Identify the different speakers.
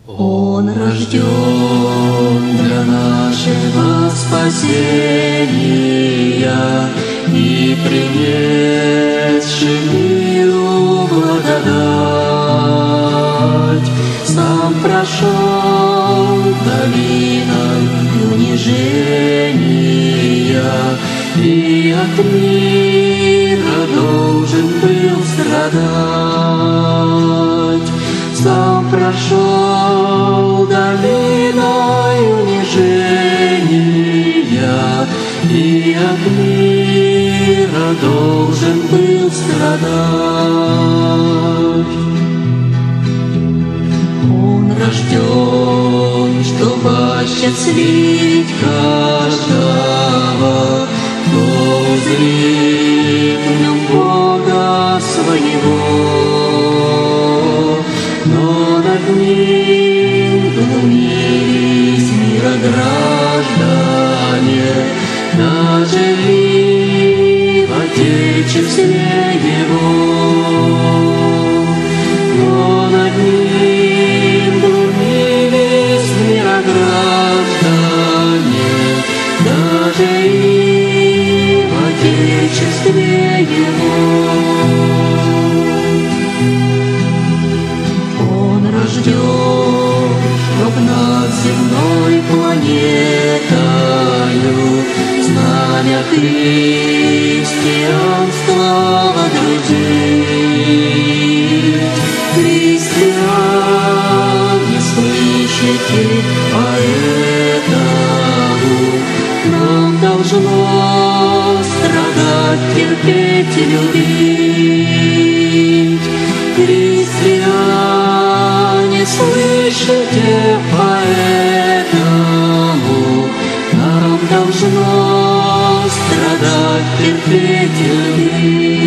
Speaker 1: Он рожден для нашего спасения и принесший миру благодать. Сам прошел долиной унижения и от мира должен был страдать. Сам прошел долиной унижения и от мира должен был страдать. Он рожден, чтобы осчастливить каждого, кто узрит в нем Бога своего. Но над ним глумились мирограждане, даже и в Отечестве Его. Но над ним глумились мирограждане, даже и в Отечестве Его. Рожден, чтоб над земной планетою знамя христианства водрузить. Христиане, слышите, поэтому нам должно страдать, терпеть и любить. Христиане, слышите, поэтому нам должно страдать, терпеть и любить.